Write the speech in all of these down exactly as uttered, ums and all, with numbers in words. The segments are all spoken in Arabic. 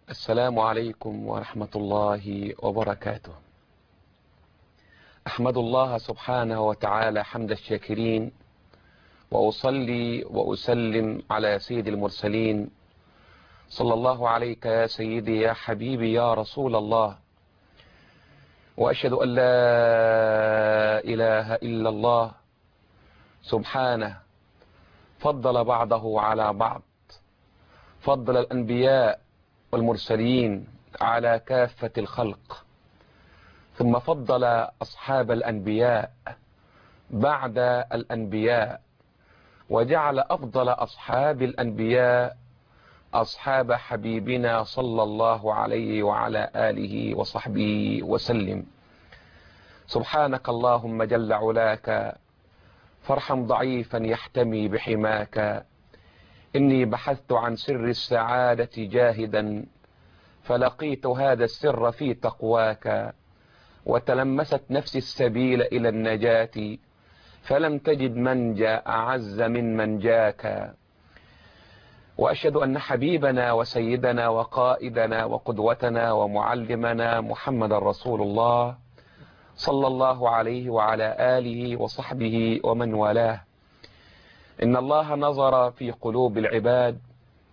السلام عليكم ورحمة الله وبركاته. أحمد الله سبحانه وتعالى حمد الشاكرين، وأصلي وأسلم على سيد المرسلين. صلى الله عليك يا سيدي يا حبيبي يا رسول الله، وأشهد أن لا إله إلا الله سبحانه فضل بعضه على بعض، فضل الأنبياء والمرسلين على كافة الخلق، ثم فضل أصحاب الأنبياء بعد الأنبياء، وجعل أفضل أصحاب الأنبياء أصحاب حبيبنا صلى الله عليه وعلى آله وصحبه وسلم. سبحانك اللهم جل علاك، فارحم ضعيفا يحتمي بحماك. إني بحثت عن سر السعادة جاهدا، فلقيت هذا السر في تقواك. وتلمست نفسي السبيل إلى النجاة، فلم تجد منجا أعز من منجاك. وأشهد أن حبيبنا وسيدنا وقائدنا وقدوتنا ومعلمنا محمد رسول الله صلى الله عليه وعلى آله وصحبه ومن والاه. إن الله نظر في قلوب العباد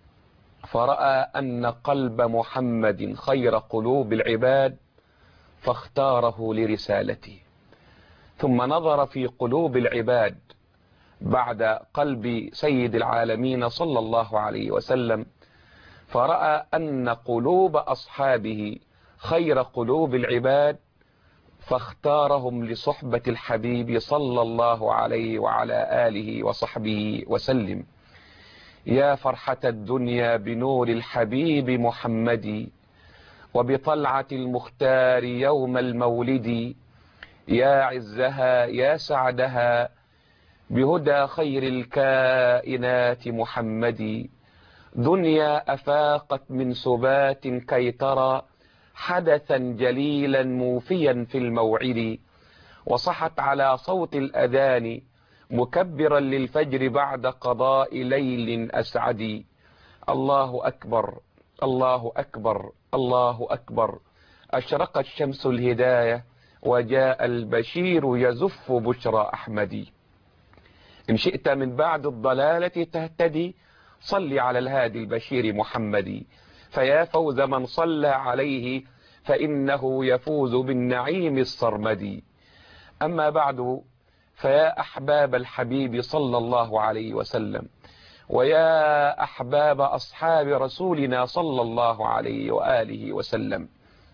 فرأى أن قلب محمد خير قلوب العباد، فاختاره لرسالته. ثم نظر في قلوب العباد بعد قلب سيد العالمين صلى الله عليه وسلم، فرأى أن قلوب أصحابه خير قلوب العباد، فاختارهم لصحبة الحبيب صلى الله عليه وعلى آله وصحبه وسلم. يا فرحة الدنيا بنور الحبيب محمد، وبطلعة المختار يوم المولد. يا عزها يا سعدها بهدى خير الكائنات محمد. دنيا أفاقت من سبات كي ترى حدثا جليلا موفيا في الموعد. وصحت على صوت الأذان مكبرا للفجر بعد قضاء ليل أسعد. الله أكبر الله أكبر الله أكبر. أشرقت شمس الهداية وجاء البشير يزف بشرى أحمدي. إن شئت من بعد الضلالة تهتدي، صل على الهادي البشير محمد. فيا فوز من صلى عليه، فإنه يفوز بالنعيم الصرمدي. أما بعد، فيا أحباب الحبيب صلى الله عليه وسلم، ويا أحباب أصحاب رسولنا صلى الله عليه وآله وسلم.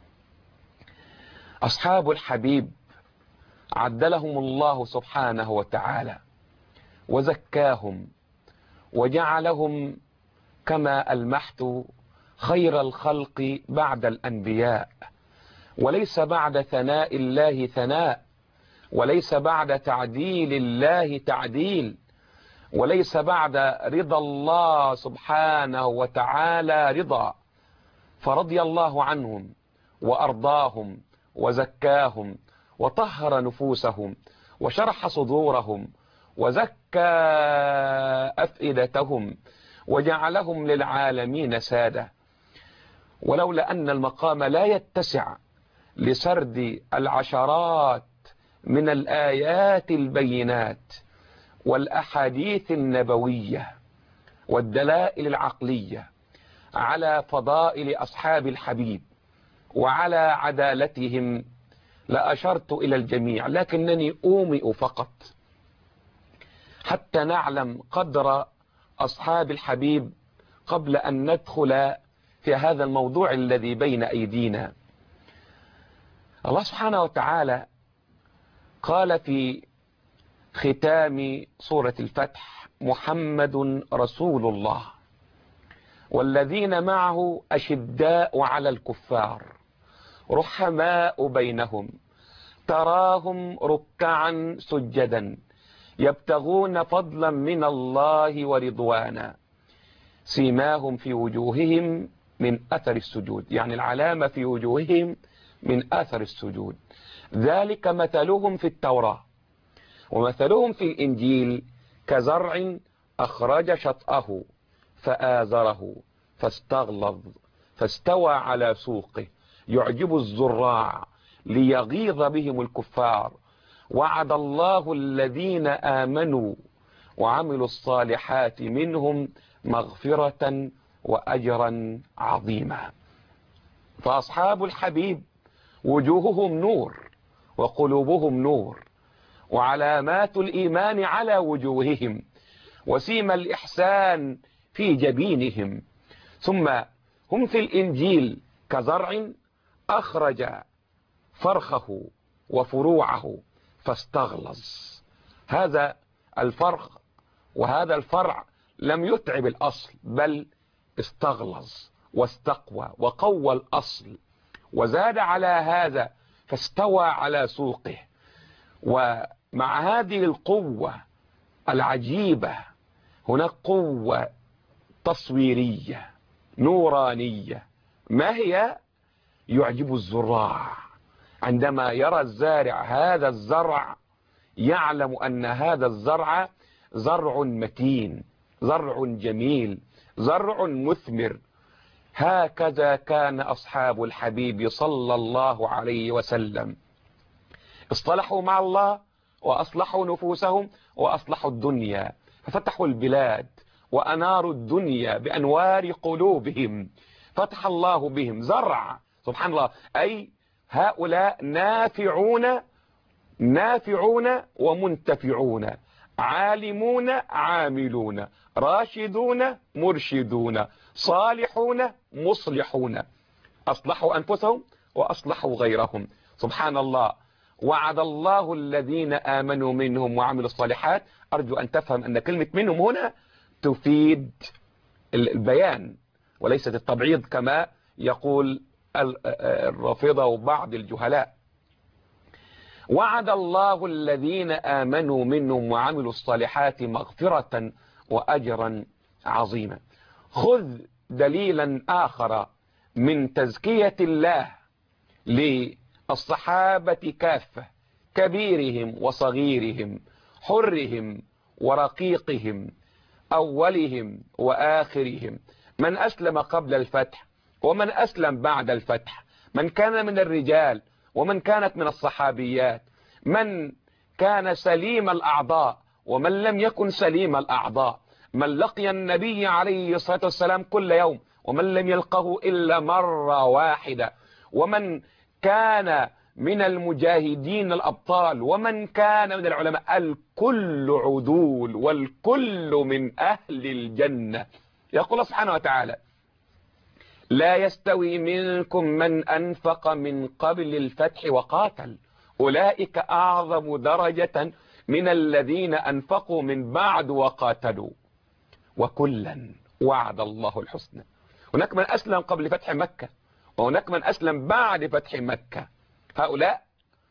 أصحاب الحبيب عدلهم الله سبحانه وتعالى وزكاهم، وجعلهم كما ألمحت خير الخلق بعد الأنبياء. وليس بعد ثناء الله ثناء، وليس بعد تعديل الله تعديل، وليس بعد رضا الله سبحانه وتعالى رضا. فرضي الله عنهم وأرضاهم وزكاهم وطهر نفوسهم وشرح صدورهم وزكى أفئدتهم وجعلهم للعالمين سادة. ولولا أن المقام لا يتسع لسرد العشرات من الآيات البينات والأحاديث النبوية والدلائل العقلية على فضائل أصحاب الحبيب وعلى عدالتهم، لأشرت إلى الجميع، لكنني أومئ فقط حتى نعلم قدر أصحاب الحبيب قبل أن ندخل في هذا الموضوع الذي بين أيدينا. الله سبحانه وتعالى قال في ختام سورة الفتح: محمد رسول الله والذين معه أشداء على الكفار رحماء بينهم تراهم ركعا سجدا يبتغون فضلا من الله ورضوانا سيماهم في وجوههم من أثر السجود، يعني العلامة في وجوههم من أثر السجود. ذلك مثلهم في التوراة ومثلهم في الإنجيل كزرع أخرج شطأه فآزره فاستغلظ فاستوى على سوقه يعجب الزراع ليغيظ بهم الكفار. وعد الله الذين آمنوا وعملوا الصالحات منهم مغفرة وأجرا عظيما. فأصحاب الحبيب وجوههم نور وقلوبهم نور، وعلامات الإيمان على وجوههم، وسيما الإحسان في جبينهم. ثم هم في الإنجيل كزرع أخرج فرخه وفروعه فاستغلظ. هذا الفرخ وهذا الفرع لم يتعب الأصل، بل استغلظ واستقوى وقوى الأصل، وزاد على هذا فاستوى على سوقه. ومع هذه القوة العجيبة هناك قوة تصويرية نورانية. ما هي؟ يعجب الزراع عندما يرى الزارع هذا الزرع، يعلم أن هذا الزرع زرع متين، زرع جميل، زرع مثمر. هكذا كان أصحاب الحبيب صلى الله عليه وسلم، اصطلحوا مع الله وأصلحوا نفوسهم وأصلحوا الدنيا، ففتحوا البلاد وأناروا الدنيا بأنوار قلوبهم. فتح الله بهم زرع، سبحان الله، أي هؤلاء نافعون نافعون ومنتفعون، عالمون عاملون، راشدون مرشدون، صالحون مصلحون، أصلحوا أنفسهم وأصلحوا غيرهم. سبحان الله. وعد الله الذين آمنوا منهم وعملوا الصالحات. أرجو أن تفهم أن كلمة منهم هنا تفيد البيان وليست التبعيض كما يقول الرافضة وبعض الجهلاء. وعد الله الذين آمنوا منهم وعملوا الصالحات مغفرة وأجرا عظيما. خذ دليلا آخر من تزكية الله للصحابة كافة، كبيرهم وصغيرهم، حرهم ورقيقهم، أولهم وآخرهم، من أسلم قبل الفتح ومن أسلم بعد الفتح، من كان من الرجال ومن كانت من الصحابيات، من كان سليم الأعضاء ومن لم يكن سليم الأعضاء، من لقي النبي عليه الصلاة والسلام كل يوم ومن لم يلقه إلا مرة واحدة، ومن كان من المجاهدين الأبطال ومن كان من العلماء، الكل عدول والكل من أهل الجنة. يقول سبحانه وتعالى: لا يستوي منكم من أنفق من قبل الفتح وقاتل أولئك أعظم درجة من الذين أنفقوا من بعد وقاتلوا وكلا وعد الله الحسنى. هناك من أسلم قبل فتح مكة وهناك من أسلم بعد فتح مكة، هؤلاء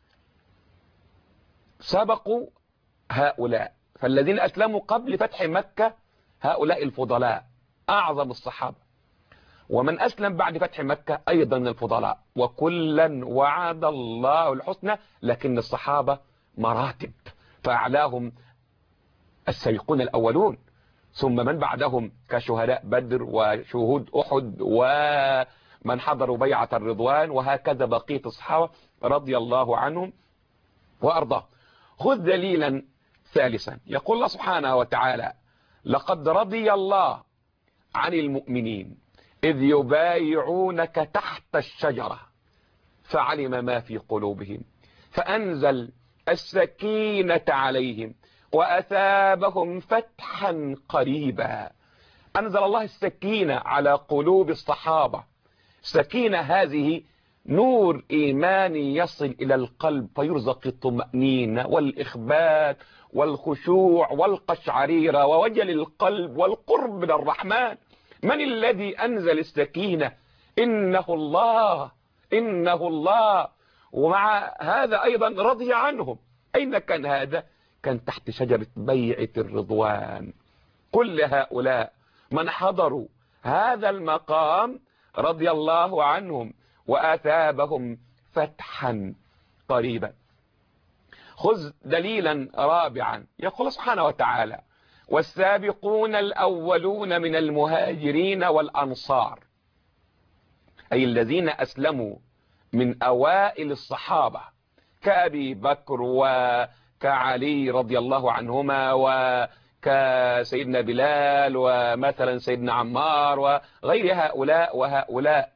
سبقوا هؤلاء، فالذين أسلموا قبل فتح مكة هؤلاء الفضلاء أعظم الصحابة، ومن أسلم بعد فتح مكة أيضا الفضلاء، وكلا وعد الله الحسنى. لكن الصحابة مراتب، فأعلاهم السابقون الأولون، ثم من بعدهم كشهداء بدر وشهود أحد ومن حضروا بيعة الرضوان، وهكذا بقية الصحابة رضي الله عنهم وأرضاه. خذ دليلا ثالثا. يقول الله سبحانه وتعالى: لقد رضي الله عن المؤمنين إذ يبايعونك تحت الشجرة فعلم ما في قلوبهم فأنزل السكينة عليهم وأثابهم فتحا قريبا. أنزل الله السكينة على قلوب الصحابة. السكينة هذه نور إيماني يصل إلى القلب فيرزق الطمأنينة والإخبات والخشوع والقشعريرة ووجل القلب والقرب من الرحمن. من الذي أنزل السكينة؟ إنه الله، إنه الله. ومع هذا أيضا رضي عنهم. أين كان هذا؟ كان تحت شجرة بيعة الرضوان. كل هؤلاء من حضروا هذا المقام رضي الله عنهم وآثابهم فتحا قريبا. خذ دليلا رابعا. يقول سبحانه وتعالى: والسابقون الأولون من المهاجرين والأنصار أي الذين أسلموا من أوائل الصحابة كأبي بكر وكعلي رضي الله عنهما وكسيدنا بلال ومثلا سيدنا عمار وغير هؤلاء وهؤلاء،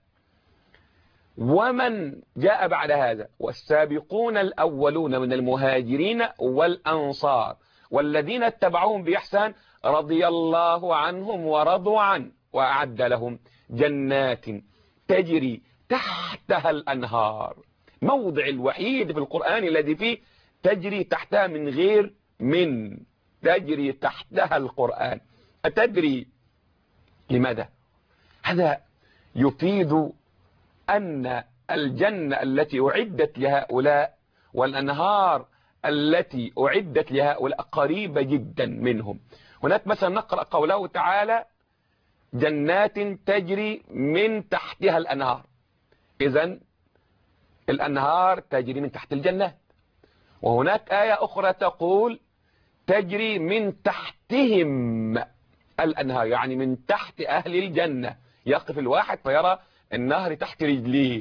ومن جاء بعد هذا والسابقون الأولون من المهاجرين والأنصار والذين اتبعوهم بإحسان رضي الله عنهم ورضوا عنه وأعد لهم جنات تجري تحتها الأنهار. موضع الوحيد في القرآن الذي فيه تجري تحتها من غير من، تجري تحتها القرآن. أتدري لماذا؟ هذا يفيد أن الجنة التي أعدت لهؤلاء والأنهار التي أعدت لهؤلاء قريبة جدا منهم. هناك مثلا نقرأ قوله تعالى جنات تجري من تحتها الأنهار، إذن الأنهار تجري من تحت الجنات. وهناك آية أخرى تقول تجري من تحتهم الأنهار، يعني من تحت أهل الجنة، يقف الواحد فيرى النهر تحت رجليه.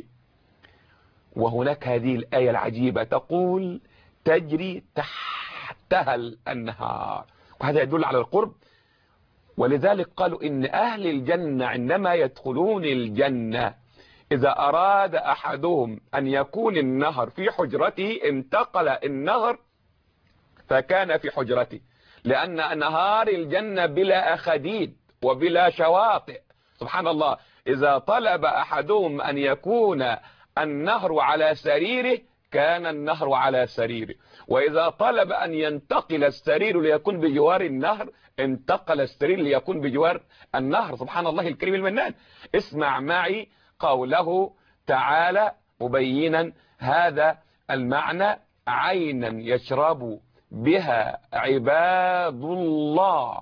وهناك هذه الآية العجيبة تقول تجري تحتها الأنهار، وهذا يدل على القرب. ولذلك قالوا إن أهل الجنة عندما يدخلون الجنة إذا أراد أحدهم أن يكون النهر في حجرته انتقل النهر فكان في حجرته، لأن أنهار الجنة بلا أخديد وبلا شواطئ. سبحان الله، إذا طلب أحدهم أن يكون النهر على سريره كان النهر على سريره، وإذا طلب أن ينتقل السرير ليكون بجوار النهر انتقل السرير ليكون بجوار النهر. سبحان الله الكريم المنان. اسمع معي قوله تعالى مبينا هذا المعنى عينا يشرب بها عباد الله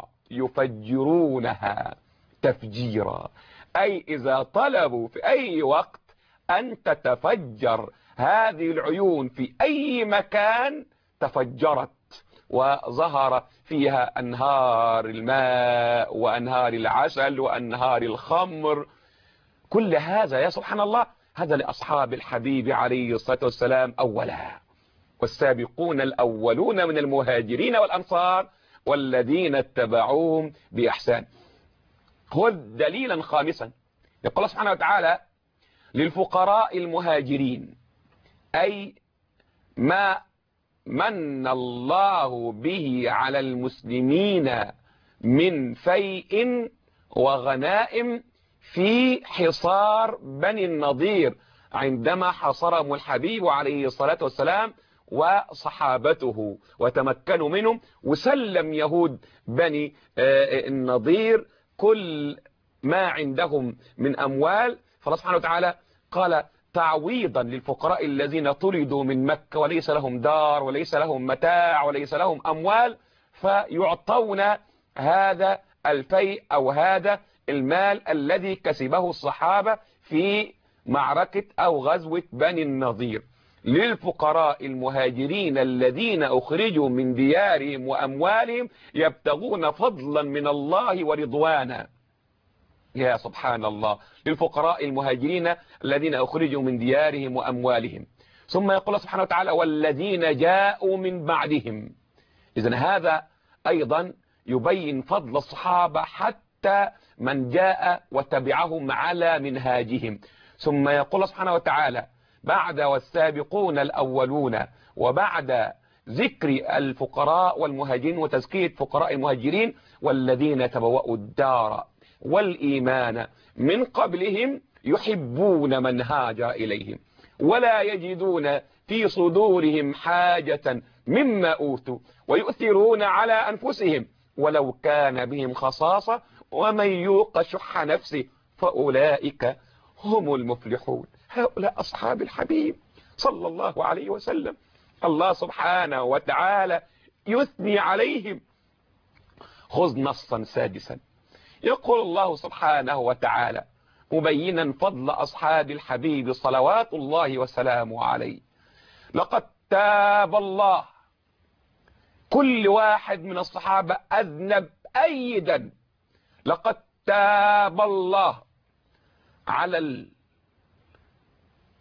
يفجرونها تفجيرا، أي إذا طلبوا في أي وقت أن تتفجر هذه العيون في أي مكان تفجرت وظهر فيها أنهار الماء وأنهار العسل وأنهار الخمر. كل هذا يا سبحان الله هذا لأصحاب الحبيب عليه الصلاة والسلام أولا، والسابقون الأولون من المهاجرين والأنصار والذين اتبعوهم بإحسان. خذ دليلا خامسا، يقول سبحانه وتعالى للفقراء المهاجرين، أي ما من الله به على المسلمين من فيء وغنائم في حصار بني النضير عندما حصرهم الحبيب عليه الصلاة والسلام وصحابته وتمكنوا منهم، وسلم يهود بني النضير كل ما عندهم من أموال. فالله سبحانه وتعالى قال تعويضا للفقراء الذين طردوا من مكة وليس لهم دار وليس لهم متاع وليس لهم أموال، فيعطون هذا الفيء أو هذا المال الذي كسبه الصحابة في معركة أو غزوة بني النضير. للفقراء المهاجرين الذين أخرجوا من ديارهم وأموالهم يبتغون فضلا من الله ورضوانا. يا سبحان الله، للفقراء المهاجرين الذين أخرجوا من ديارهم وأموالهم. ثم يقول سبحانه وتعالى والذين جاءوا من بعدهم. إذن هذا أيضا يبين فضل الصحابة حتى من جاء وتبعهم على منهاجهم. ثم يقول سبحانه وتعالى بعد والسابقون الأولون، وبعد ذكر الفقراء والمهاجرين وتزكية فقراء المهاجرين والذين تبوأوا الدار والإيمان من قبلهم يحبون من هاجر إليهم ولا يجدون في صدورهم حاجة مما أوتوا ويؤثرون على أنفسهم ولو كان بهم خصاصة ومن يوق شح نفسه فأولئك هم المفلحون. هؤلاء أصحاب الحبيب صلى الله عليه وسلم، الله سبحانه وتعالى يثني عليهم. خذ نصا سادسا، يقول الله سبحانه وتعالى مبينا فضل أصحاب الحبيب صلوات الله وسلامه عليه لقد تاب الله. كل واحد من الصحابة أذنب أيدا، لقد تاب الله على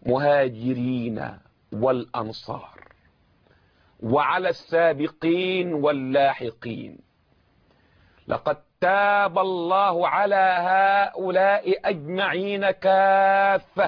المهاجرين والأنصار وعلى السابقين واللاحقين. لقد تاب الله على هؤلاء أجمعين كافة.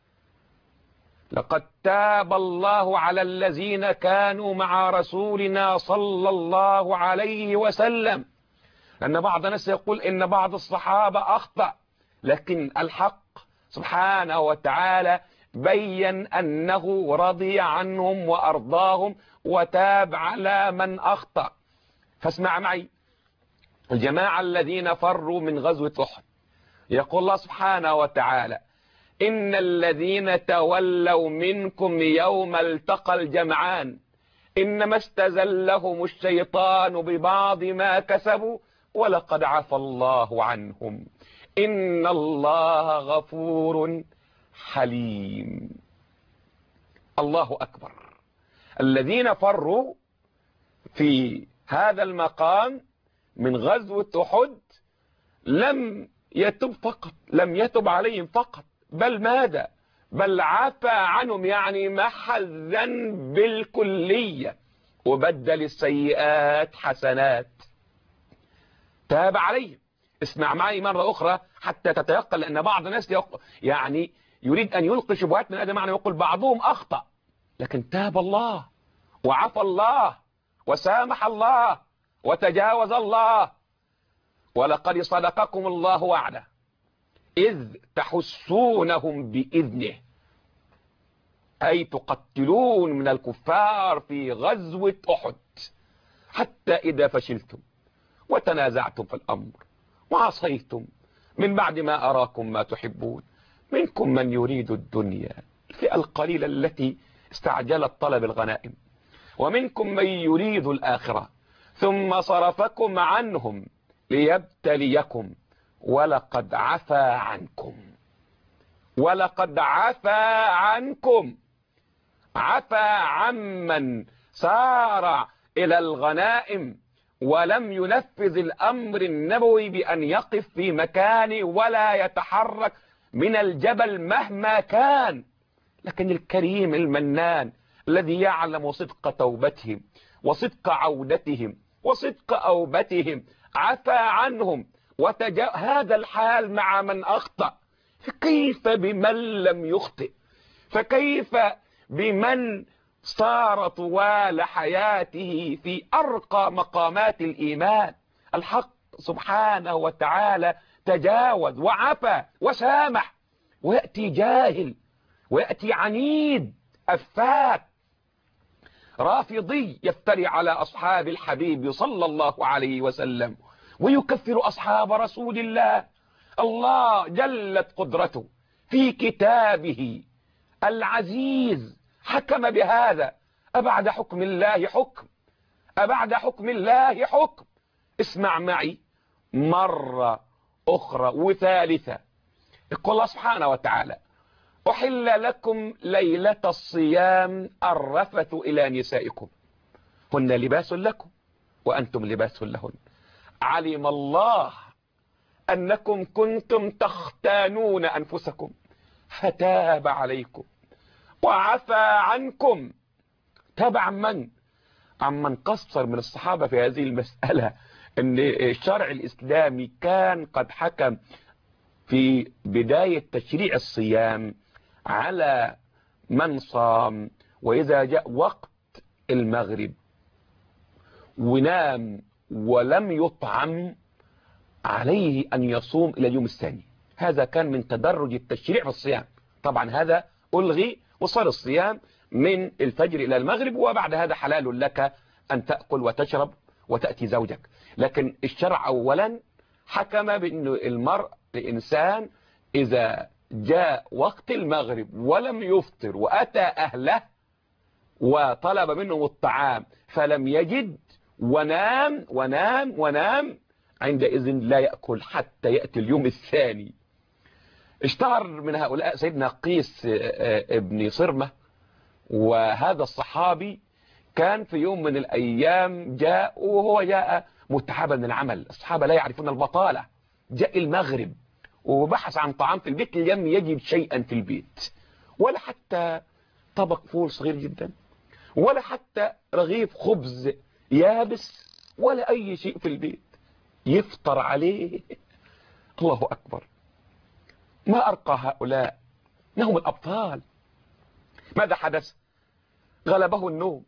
لقد تاب الله على الذين كانوا مع رسولنا صلى الله عليه وسلم. لأن بعض الناس يقول إن بعض الصحابة أخطأ، لكن الحق سبحانه وتعالى بين أنه رضي عنهم وأرضاهم وتاب على من أخطأ. فاسمع معي، الجماعة الذين فروا من غزوة أحد، يقول الله سبحانه وتعالى: إن الذين تولوا منكم يوم التقى الجمعان إنما استزلهم الشيطان ببعض ما كسبوا ولقد عفى الله عنهم إن الله غفور حليم. الله أكبر. الذين فروا في هذا المقام من غزوة أحد لم يتب فقط، لم يتب عليهم فقط، بل ماذا؟ بل عفى عنهم، يعني محى الذنب بالكلية وبدل السيئات حسنات، تاب عليهم. اسمع معي مرة أخرى حتى تتيقن، لأن بعض الناس يعني يريد أن يلقي شبهات من هذا المعنى، يقول بعضهم أخطأ، لكن تاب الله وعفى الله وسامح الله وتجاوز الله. ولقد صدقكم الله وعده إذ تحسونهم بإذنه، أي تقتلون من الكفار في غزوة أحد، حتى إذا فشلتم وتنازعتم في الأمر وعصيتم من بعد ما أراكم ما تحبون منكم من يريد الدنيا، الفئة القليلة التي استعجلت طلب الغنائم، ومنكم من يريد الآخرة، ثم صرفكم عنهم ليبتليكم ولقد عفا عنكم. ولقد عفا عنكم، عفا عمن سار إلى الغنائم ولم ينفذ الأمر النبوي بأن يقف في مكانه ولا يتحرك من الجبل مهما كان. لكن الكريم المنان الذي يعلم صدق توبتهم وصدق عودتهم وصدق أوبتهم عفا عنهم وتجا... هذا الحال مع من أخطأ، فكيف بمن لم يخطئ؟ فكيف بمن صار طوال حياته في أرقى مقامات الإيمان؟ الحق سبحانه وتعالى تجاوز وعفى وسامح، ويأتي جاهل ويأتي عنيد أفاك رافضي يفتري على أصحاب الحبيب صلى الله عليه وسلم ويكفر أصحاب رسول الله. الله جلت قدرته في كتابه العزيز حكم بهذا. أبعد حكم الله حكم، أبعد حكم الله حكم. اسمع معي مرة أخرى وثالثة، يقول الله سبحانه وتعالى: أحل لكم ليلة الصيام الرفث إلى نسائكم هن لباس لكم وأنتم لباس لهن علم الله أنكم كنتم تختانون أنفسكم فتاب عليكم وعفى عنكم. تاب عن من؟ عن من قصر من الصحابة في هذه المسألة. أن الشرع الإسلامي كان قد حكم في بداية تشريع الصيام على من صام وإذا جاء وقت المغرب ونام ولم يطعم عليه أن يصوم إلى اليوم الثاني. هذا كان من تدرج التشريع في الصيام. طبعا هذا ألغي وصار الصيام من الفجر إلى المغرب، وبعد هذا حلال لك أن تأكل وتشرب وتأتي زوجك. لكن الشرع أولا حكم بأن المرء الإنسان إذا جاء وقت المغرب ولم يفطر وأتى أهله وطلب منهم الطعام فلم يجد ونام ونام ونام، عندئذ لا يأكل حتى يأتي اليوم الثاني. اشتهر من هؤلاء سيدنا قيس ابن صرمة، وهذا الصحابي كان في يوم من الأيام جاء وهو جاء متعبا من العمل. الصحابة لا يعرفون البطالة. جاء المغرب وبحث عن طعام في البيت لم يجد شيئا في البيت، ولا حتى طبق فول صغير جدا، ولا حتى رغيف خبز يابس، ولا أي شيء في البيت يفطر عليه. الله أكبر، ما أرقى هؤلاء، ما هم الأبطال. ماذا حدث؟ غلبه النوم،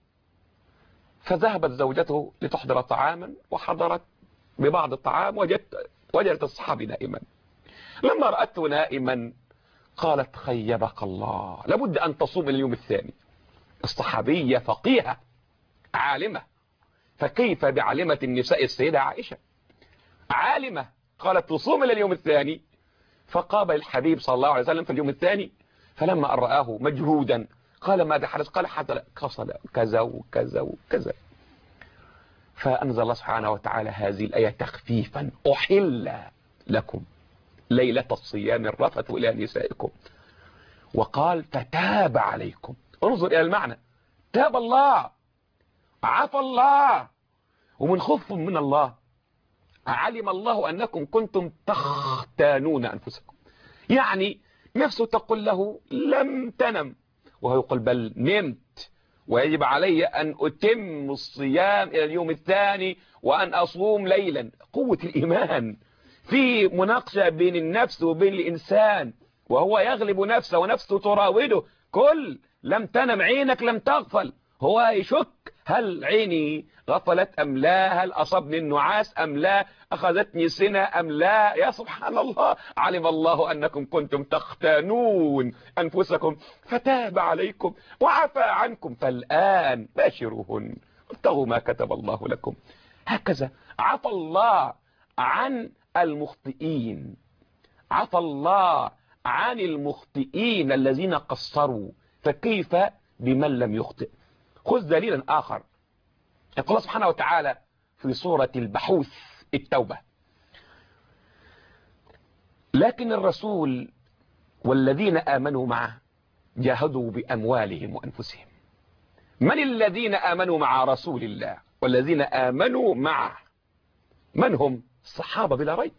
فذهبت زوجته لتحضر طعاما، وحضرت ببعض الطعام، وجدت وجدت الصحابي نائما. لما رأته نائما قالت خيبك الله، لابد أن تصوم اليوم الثاني. الصحابية فقيهة عالمة، فكيف بعلمة النساء السيدة عائشة عالمة، قالت تصوم إلى اليوم الثاني. فقابل الحبيب صلى الله عليه وسلم في اليوم الثاني، فلما أن رآه مجهودا قال ماذا حدث؟ قال حصل كذا وكذا وكذا. فأنزل الله سبحانه وتعالى هذه الآية تخفيفا: أحل لكم ليلة الصيام الرفث إلى نسائكم. وقال فتاب عليكم. انظر إلى المعنى، تاب الله، عفى الله، ومن خوف من الله علم الله أنكم كنتم تختانون أنفسكم. يعني نفسه تقول له لم تنم، وهو يقول بل نمت، ويجب علي أن أتم الصيام إلى اليوم الثاني وأن أصوم ليلا. قوة الإيمان في مناقشة بين النفس وبين الإنسان، وهو يغلب نفسه ونفسه تراوده. كل لم تنم، عينك لم تغفل. هو يشك هل عيني غفلت أم لا، هل أصابني النعاس أم لا، أخذتني سنة أم لا. يا سبحان الله، علم الله أنكم كنتم تختانون أنفسكم فتاب عليكم وعفى عنكم، فالآن باشروهن ابتغوا ما كتب الله لكم. هكذا عفى الله عن المخطئين، عفى الله عن المخطئين الذين قصروا، فكيف بمن لم يخطئ؟ خذ دليلا آخر. يقول الله سبحانه وتعالى في سورة البحوث التوبة: لكن الرسول والذين آمنوا معه جاهدوا بأموالهم وأنفسهم. من الذين آمنوا مع رسول الله والذين آمنوا معه؟ من هم؟ الصحابة بلا ريب.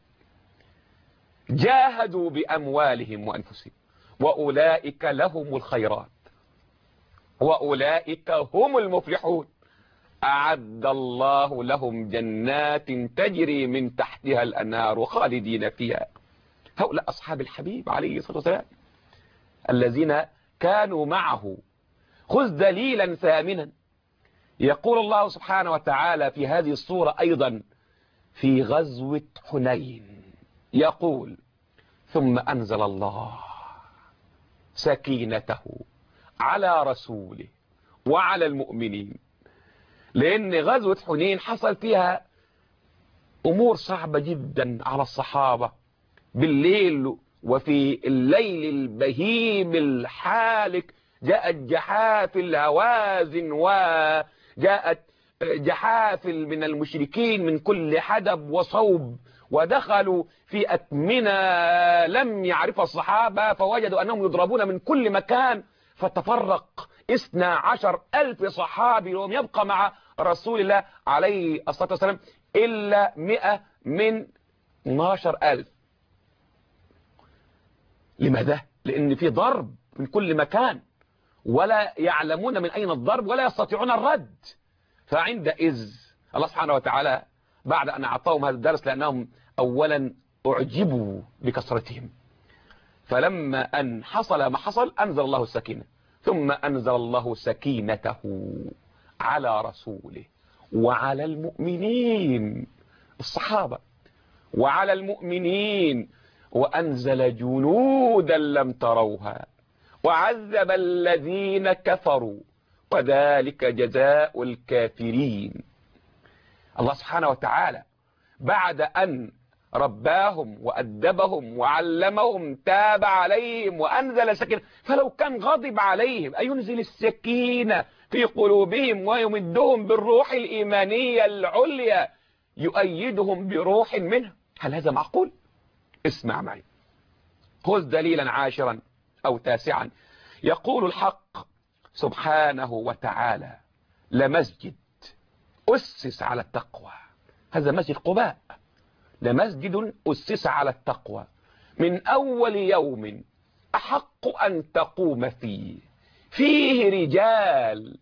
جاهدوا بأموالهم وأنفسهم وأولئك لهم الخيرات وأولئك هم المفلحون، أعد الله لهم جنات تجري من تحتها الأنهار خالدين فيها. هؤلاء أصحاب الحبيب عليه الصلاة والسلام الذين كانوا معه. خذ دليلا ثامنا. يقول الله سبحانه وتعالى في هذه الصورة أيضا في غزوة حنين، يقول: ثم أنزل الله سكينته على رسوله وعلى المؤمنين. لأن غزوة حنين حصل فيها أمور صعبة جدا على الصحابة بالليل، وفي الليل البهيم الحالك جاءت جحافل هوازن وجاءت جحافل من المشركين من كل حدب وصوب، ودخلوا في أكمنة لم يعرفها الصحابة، فوجدوا أنهم يضربون من كل مكان، فتفرق اثنى عشر ألف صحابي لم يبقى مع رسول الله عليه الصلاة والسلام إلا مئة من اثني عشر ألف. لماذا؟ لأن في ضرب من كل مكان، ولا يعلمون من أين الضرب ولا يستطيعون الرد. فعندئذ الله سبحانه وتعالى بعد أن أعطاهم هذا الدرس، لأنهم أولا أعجبوا بكثرتهم، فلما أن حصل ما حصل أنزل الله السكينة. ثم أنزل الله سكينته على رسوله وعلى المؤمنين، الصحابة، وعلى المؤمنين، وأنزل جنودا لم تروها وعذب الذين كفروا وذلك جزاء الكافرين. الله سبحانه وتعالى بعد أن رباهم وأدبهم وعلمهم تاب عليهم وأنزل سكينة. فلو كان غضب عليهم أينزل السكينة في قلوبهم ويمدهم بالروح الإيمانية العليا يؤيدهم بروح منه. هل هذا معقول؟ اسمع معي. خذ دليلا عاشرا أو تاسعا. يقول الحق سبحانه وتعالى: لمسجد أسس على التقوى. هذا مسجد قباء، لمسجد أسس على التقوى من أول يوم أحق أن تقوم فيه، فيه رجال،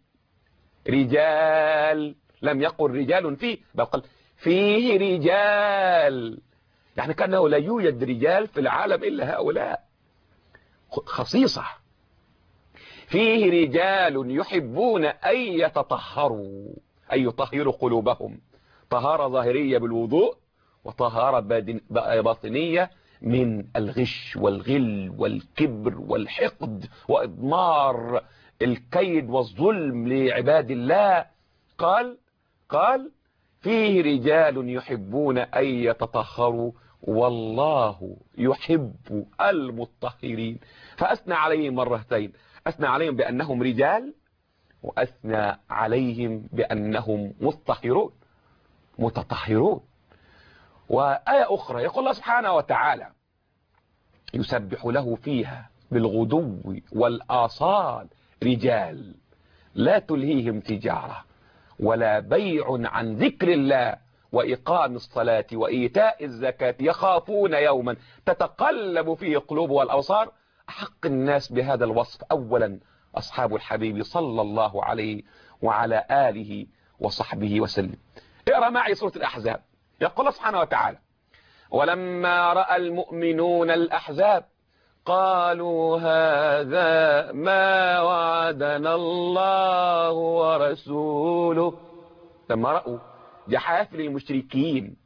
رجال لم يقل رجال فيه، بل قال فيه رجال، يعني كأنه لا يوجد رجال في العالم إلا هؤلاء، خصيصة. فيه رجال يحبون أن يتطهروا، أن يطهروا قلوبهم، طهارة ظاهرية بالوضوء، وطهارة باطنية من الغش والغل والكبر والحقد وإضمار الكيد والظلم لعباد الله. قال قال فيه رجال يحبون أن يتطهروا والله يحب المطهرين. فأثنى عليهم مرتين، أثنى عليهم بأنهم رجال، وأثنى عليهم بأنهم مطهرون متطهرون. وآية أخرى يقول الله سبحانه وتعالى يسبح له فيها بالغدو والآصال رجال لا تلهيهم تجارة ولا بيع عن ذكر الله وإقام الصلاة وإيتاء الزكاة يخافون يوما تتقلب فيه القلوب والأبصار. أحق الناس بهذا الوصف أولا أصحاب الحبيب صلى الله عليه وعلى آله وصحبه وسلم. اقرأ معي سورة الأحزاب. يقول الله سبحانه وتعالى ولما رأى المؤمنون الأحزاب قالوا هذا ما وعدنا الله ورسوله. لما رأوا جحافل المشركين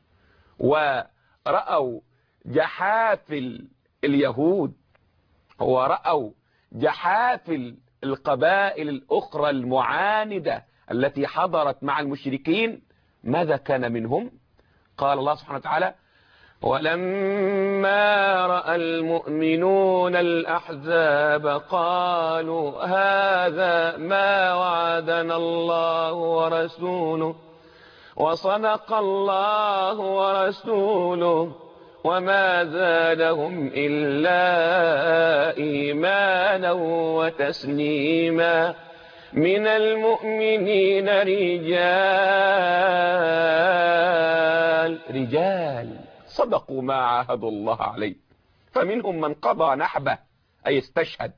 ورأوا جحافل اليهود ورأوا جحافل القبائل الأخرى المعاندة التي حضرت مع المشركين، ماذا كان منهم؟ قال الله سبحانه وتعالى ولما رأى المؤمنون الأحزاب قالوا هذا ما وعدنا الله ورسوله وصدق الله ورسوله وما زادهم إلا إيمانا وتسليما من المؤمنين رجال رجال صدقوا ما عاهدوا الله عليه، فمنهم من قضى نحبه أي استشهد،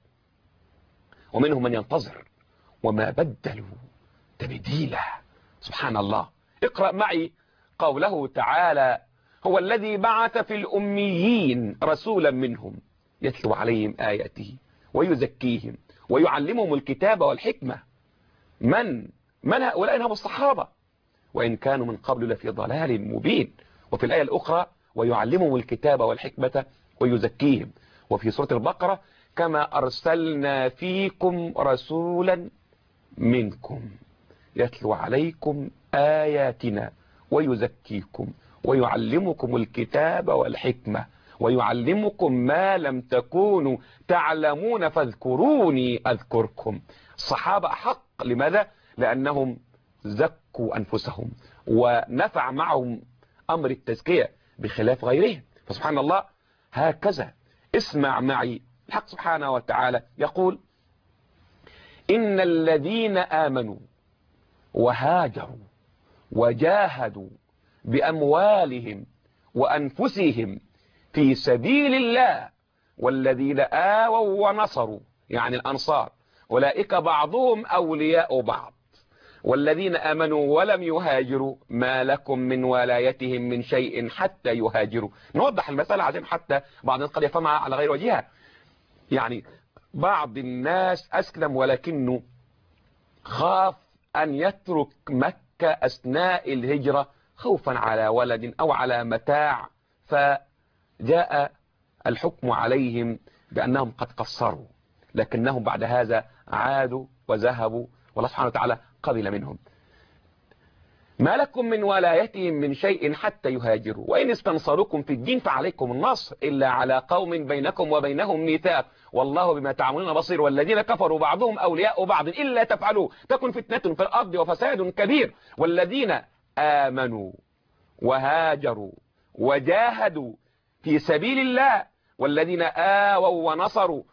ومنهم من ينتظر وما بدلوا تبديلا. سبحان الله. اقرأ معي قوله تعالى هو الذي بعث في الأميين رسولا منهم يتلو عليهم آياته ويزكيهم ويعلمهم الكتاب والحكمة. من من هؤلاء؟ هم الصحابة، وإن كانوا من قبل لفي ضلال مبين. وفي الآية الأخرى ويعلمهم الكتاب والحكمة ويزكيهم. وفي سورة البقرة كما أرسلنا فيكم رسولا منكم يتلو عليكم آياتنا ويزكيكم ويعلمكم الكتاب والحكمة ويعلمكم ما لم تكونوا تعلمون فاذكروني أذكركم. الصحابة أحق. لماذا؟ لأنهم زكوا أنفسهم ونفع معهم أمر التزكية بخلاف غيرهم. فسبحان الله. هكذا اسمع معي الحق سبحانه وتعالى يقول إن الذين آمنوا وهاجروا وجاهدوا بأموالهم وأنفسهم في سبيل الله والذين آووا ونصروا يعني الأنصار أولئك بعضهم أولياء بعض والذين آمنوا ولم يهاجروا ما لكم من ولايتهم من شيء حتى يهاجروا. نوضح المسألة عشان حتى بعض الناس قد يفهمها على غير وجهها. يعني بعض الناس أسلم ولكنه خاف أن يترك مكة أثناء الهجرة خوفا على ولد أو على متاع، فجاء الحكم عليهم بأنهم قد قصروا، لكنهم بعد هذا عادوا وذهبوا والله سبحانه وتعالى قبل منهم. ما لكم من ولايتهم من شيء حتى يهاجروا وإن استنصروكم في الدين فعليكم النصر إلا على قوم بينكم وبينهم ميثاق والله بما تعملون بصير والذين كفروا بعضهم أولياء بعض إلا تفعلوا تكن فتنة في الأرض وفساد كبير والذين آمنوا وهاجروا وجاهدوا في سبيل الله والذين آووا ونصروا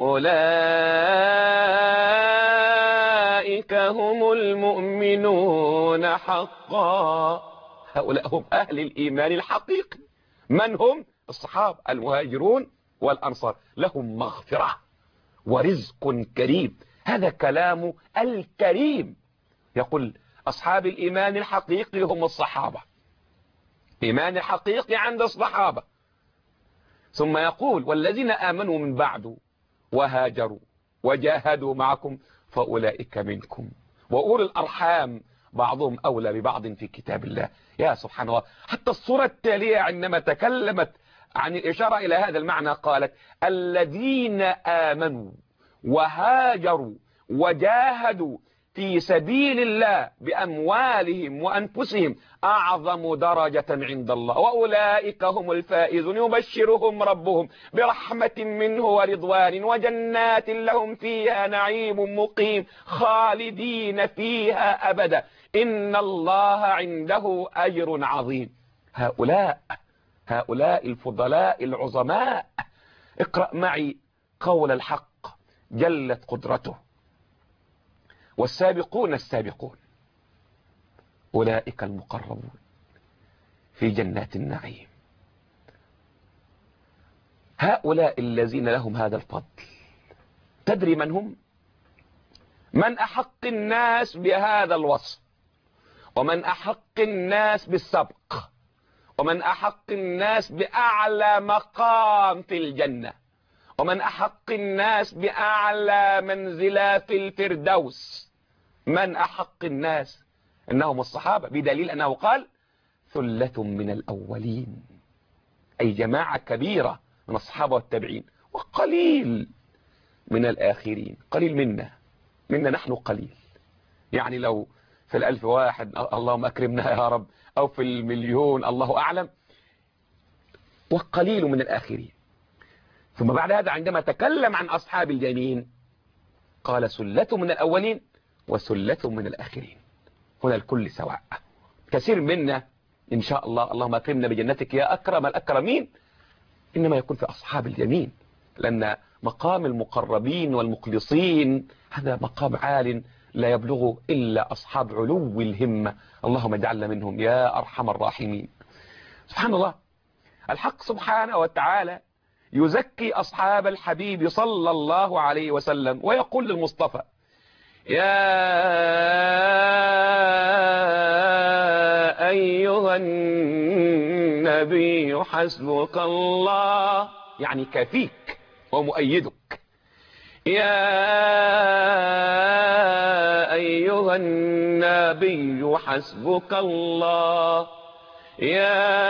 أولئك هم المؤمنون حقا. هؤلاء هم أهل الإيمان الحقيقي. من هم؟ الصحابة المهاجرون والأنصار لهم مغفرة ورزق كريم. هذا كلام الكريم. يقول أصحاب الإيمان الحقيقي هم الصحابة، إيمان الحقيقي عند الصحابة. ثم يقول والذين آمنوا من بعد وهاجروا وجاهدوا معكم فأولئك منكم وأولي الأرحام بعضهم أولى ببعض في كتاب الله. يا سبحان الله، حتى الصورة التالية عندما تكلمت عن الإشارة إلى هذا المعنى قالت الذين آمنوا وهاجروا وجاهدوا في سبيل الله بأموالهم وأنفسهم أعظم درجة عند الله وأولئك هم الفائزون. يبشرهم ربهم برحمة منه ورضوان وجنات لهم فيها نعيم مقيم خالدين فيها أبدا إن الله عنده أجر عظيم. هؤلاء هؤلاء الفضلاء العظماء. اقرأ معي قول الحق جلت قدرته والسابقون السابقون أولئك المقربون في جنات النعيم. هؤلاء الذين لهم هذا الفضل تدري من هم؟ من أحق الناس بهذا الوصف، ومن أحق الناس بالسبق، ومن أحق الناس بأعلى مقام في الجنة، ومن أحق الناس بأعلى منزلة في الفردوس. من أحق الناس إنهم الصحابة، بدليل أنه قال ثلة من الأولين، أي جماعة كبيرة من الصحابة والتابعين، وقليل من الآخرين. قليل منا منا نحن قليل، يعني لو في الألف واحد اللهم أكرمنا يا رب، أو في المليون الله أعلم، وقليل من الآخرين. ثم بعد هذا عندما تكلم عن أصحاب اليمين قال سلة من الأولين وسلة من الآخرين. هنا الكل سواء. كثير منا إن شاء الله اللهم أكرمنا بجنتك يا أكرم الأكرمين إنما يكون في أصحاب اليمين، لأن مقام المقربين والمخلصين هذا مقام عال لا يبلغ إلا أصحاب علو الهمة. اللهم اجعلنا منهم يا أرحم الراحمين. سبحان الله، الحق سبحانه وتعالى يزكي أصحاب الحبيب صلى الله عليه وسلم ويقول للمصطفى يا أيها النبي حسبك الله، يعني كافيك ومؤيدك. يا أيها النبي حسبك الله، يا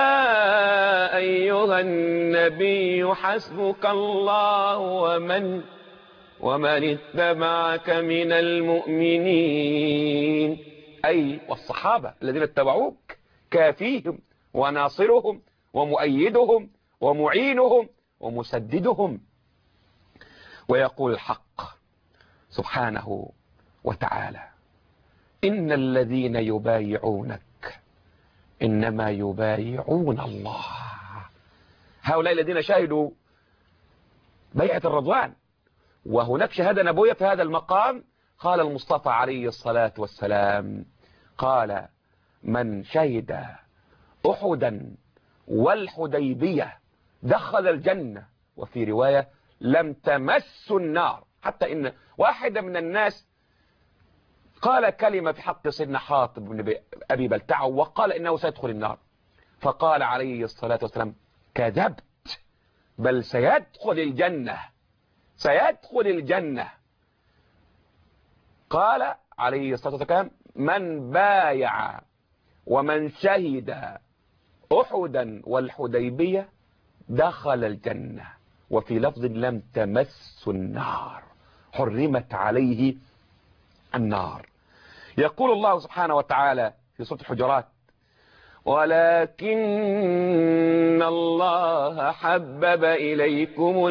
أيها النبي حسبك الله ومن ومن اتبعك من المؤمنين، أي والصحابة الذين اتبعوك كافيهم وناصرهم ومؤيدهم ومعينهم ومسددهم. ويقول الحق سبحانه وتعالى إن الذين يبايعونك إنما يبايعون الله. هؤلاء الذين شهدوا بيعة الرضوان، وهناك شهادة نبوية في هذا المقام. قال المصطفى عليه الصلاة والسلام قال من شهد أحدا والحديبية دخل الجنة، وفي رواية لم تمس النار. حتى إن واحدة من الناس قال كلمة في حق سيدنا حاطب بن أبي بلتع وقال إنه سيدخل النار، فقال عليه الصلاة والسلام كذبت، بل سيدخل الجنة، سيدخل الجنة. قال عليه الصلاة والسلام من بايع ومن شهد أحدا والحديبية دخل الجنة، وفي لفظ لم تمس النار، حرمت عليه النار. يقول الله سبحانه وتعالى في سورة الحجرات ولكن الله حبب إليكم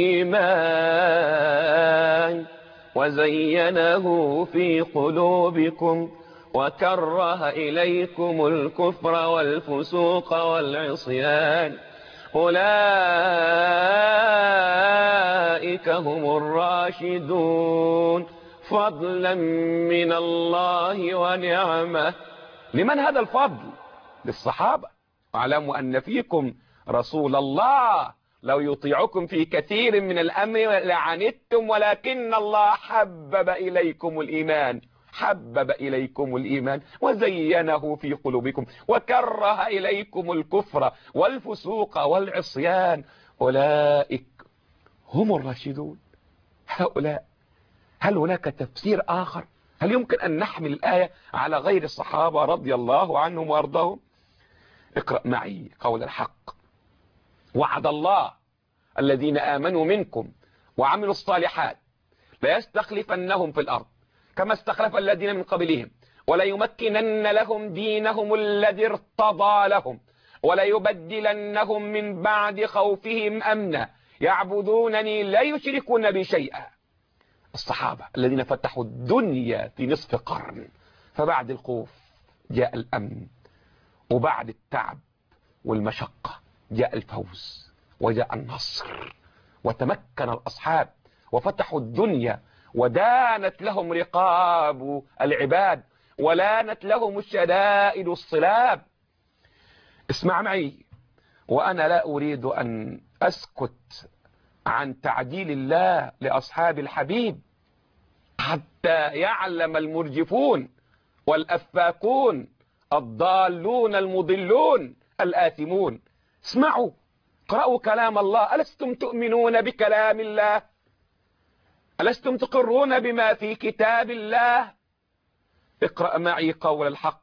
الإيمان وزينه في قلوبكم وكره إليكم الكفر والفسوق والعصيان أولئك هم الراشدون فضلا من الله ونعمه. لمن هذا الفضل؟ للصحابة. واعلموا أن فيكم رسول الله لو يطيعكم في كثير من الأمر لعنتم ولكن الله حبب إليكم الإيمان حبب إليكم الإيمان وزينه في قلوبكم وكره إليكم الكفر والفسوق والعصيان أولئك هم الراشدون. هؤلاء هل هناك تفسير آخر؟ هل يمكن أن نحمل الآية على غير الصحابة رضي الله عنهم وأرضاهم؟ اقرأ معي قول الحق: وعد الله الذين آمنوا منكم وعملوا الصالحات ليستخلفنهم في الأرض كما استخلف الذين من قبلهم وليمكنن لهم دينهم الذي ارتضى لهم وليبدلنهم من بعد خوفهم أمنا يعبدونني لا يشركون بي شيئا. الصحابة الذين فتحوا الدنيا في نصف قرن، فبعد الخوف جاء الأمن، وبعد التعب والمشقة جاء الفوز وجاء النصر، وتمكن الأصحاب وفتحوا الدنيا ودانت لهم رقاب العباد ولانت لهم الشدائد الصلاب. اسمع معي، وأنا لا أريد أن أسكت عن تعديل الله لأصحاب الحبيب حتى يعلم المرجفون والأفاكون الضالون المضلون الآثمون. اسمعوا، اقرأوا كلام الله. ألستم تؤمنون بكلام الله؟ ألستم تقرون بما في كتاب الله؟ اقرأ معي قول الحق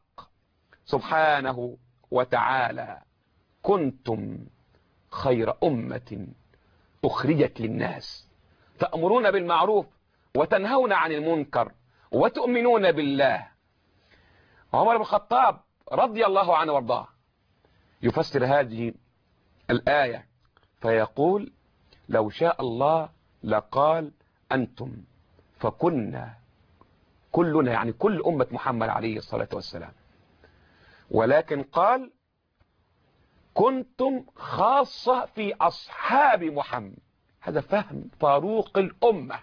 سبحانه وتعالى: كنتم خير أمة أخرجت للناس تأمرون بالمعروف وتنهون عن المنكر وتؤمنون بالله. عمر بن الخطاب رضي الله عنه وارضاه يفسر هذه الآية فيقول: لو شاء الله لقال أنتم، فكنا كلنا، يعني كل أمة محمد عليه الصلاة والسلام، ولكن قال كنتم خاصة في أصحاب محمد. هذا فهم فاروق الأمة،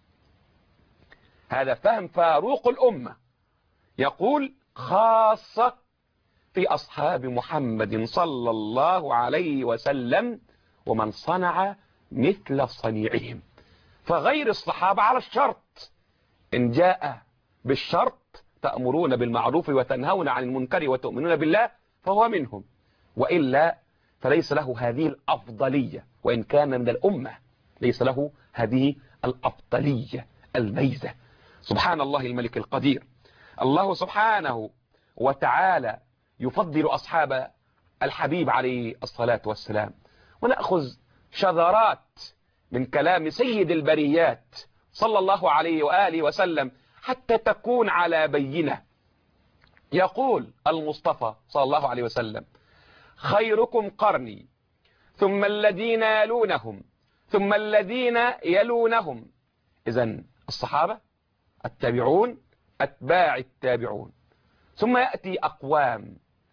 هذا فهم فاروق الأمة، يقول خاصة في أصحاب محمد صلى الله عليه وسلم ومن صنع مثل صنيعهم. فغير الصحابة على الشرط، إن جاء بالشرط تأمرون بالمعروف وتنهون عن المنكر وتؤمنون بالله فهو منهم، وإلا فليس له هذه الأفضلية، وإن كان من الأمة ليس له هذه الأفضلية الميزة. سبحان الله الملك القدير. الله سبحانه وتعالى يفضل أصحاب الحبيب عليه الصلاة والسلام. ونأخذ شذرات من كلام سيد البريات صلى الله عليه وآله وسلم حتى تكون على بينة. يقول المصطفى صلى الله عليه وسلم: خيركم قرني ثم الذين يلونهم ثم الذين يلونهم. إذن الصحابة، التابعون، أتباع التابعون، ثم يأتي أقوام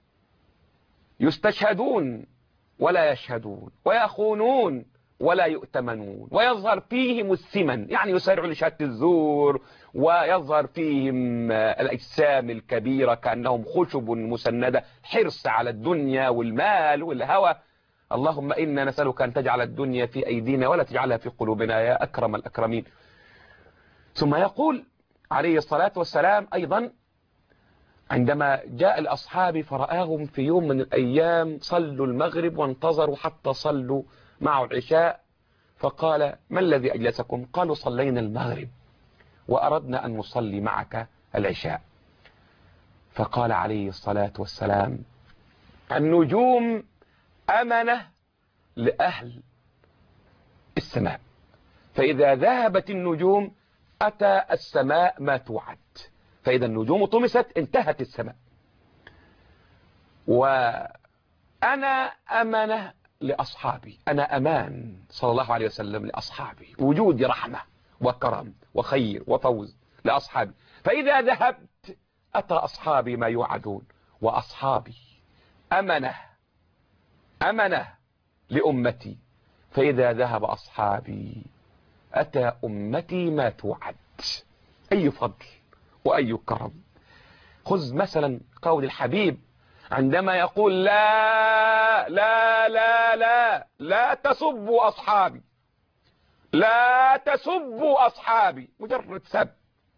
يستشهدون ولا يشهدون ويخونون ولا يؤتمنون ويظهر فيهم السمن، يعني يسارعون لشهادة الزور، ويظهر فيهم الأجسام الكبيرة كأنهم خشب مسندة، حرص على الدنيا والمال والهوى. اللهم إنا نسألك أن تجعل الدنيا في أيدينا ولا تجعلها في قلوبنا يا أكرم الأكرمين. ثم يقول عليه الصلاة والسلام أيضا عندما جاء الأصحاب فرآهم في يوم من الأيام صلوا المغرب وانتظروا حتى صلوا معه العشاء، فقال: ما الذي أجلسكم؟ قالوا: صلينا المغرب وأردنا أن نصلي معك العشاء. فقال عليه الصلاة والسلام: النجوم أمنة لأهل السماء، فإذا ذهبت النجوم أتى السماء ما توعد، فإذا النجوم طمست انتهت السماء. وأنا أمنة لأصحابي، أنا أمان صلى الله عليه وسلم لأصحابي، وجودي رحمة وكرم وخير وفوز لأصحابي، فإذا ذهبت أتى أصحابي ما يوعدون، وأصحابي أمنة أمنة لأمتي، فإذا ذهب أصحابي أتى أمتي ما توعد. أي فضل وأي كرم. خذ مثلا قول الحبيب عندما يقول لا لا لا لا لا تسبوا أصحابي، لا تسبوا أصحابي، مجرد سب،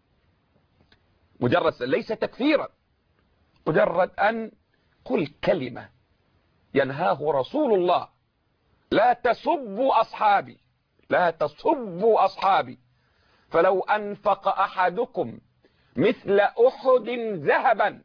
مجرد سب، ليس تكفيرا، مجرد أن قل كلمة ينهاه رسول الله، لا تسبوا أصحابي، لا تسبوا أصحابي، فلو أنفق أحدكم مثل أحد ذهبا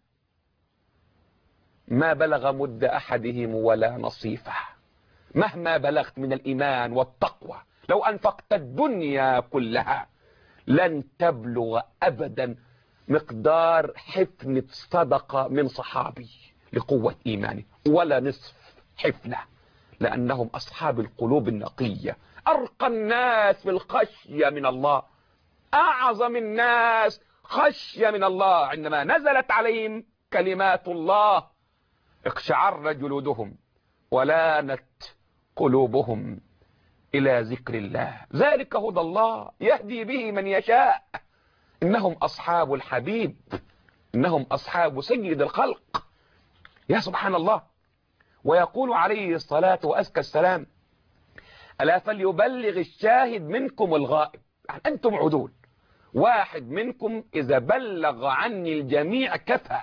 ما بلغ مد أحدهم ولا نصيفه. مهما بلغت من الإيمان والتقوى، لو أنفقت الدنيا كلها لن تبلغ أبدا مقدار حفنة صدقة من صحابي لقوة إيمانه، ولا نصف حفنة، لأنهم أصحاب القلوب النقية، أرقى الناس بالخشية من الله، أعظم الناس خشية من الله. عندما نزلت عليهم كلمات الله اقشعر جلودهم ولانت قلوبهم إلى ذكر الله، ذلك هدى الله يهدي به من يشاء، إنهم أصحاب الحبيب، إنهم أصحاب سيد الخلق. يا سبحان الله. ويقول عليه الصلاة وأزكى السلام: ألا فليبلغ الشاهد منكم الغائب، يعني أنتم عدول، واحد منكم إذا بلغ عني الجميع كفى.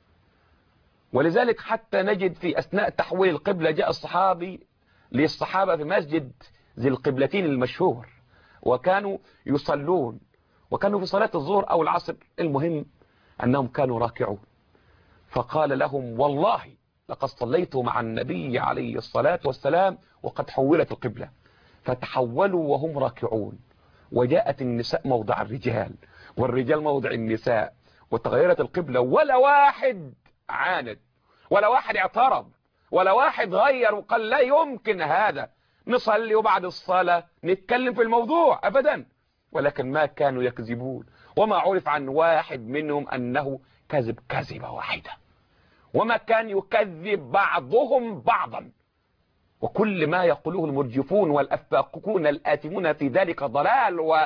ولذلك حتى نجد في أثناء تحويل القبلة جاء الصحابي للصحابة في مسجد ذي القبلتين المشهور، وكانوا يصلون، وكانوا في صلاة الظهر أو العصر، المهم أنهم كانوا راكعون، فقال لهم: والله لقد صليت مع النبي عليه الصلاة والسلام وقد حولت القبلة. فتحولوا وهم راكعون، وجاءت النساء موضع الرجال والرجال موضع النساء، وتغيرت القبلة، ولا واحد عاند، ولا واحد اعترض، ولا واحد غير وقال لا يمكن هذا، نصلي وبعد الصلاة نتكلم في الموضوع أبدا. ولكن ما كانوا يكذبون، وما عرف عن واحد منهم أنه كذب كذبة واحدة، وما كان يكذب بعضهم بعضا، وكل ما يقوله المرجفون والأفاقون الآثمون في ذلك ضلال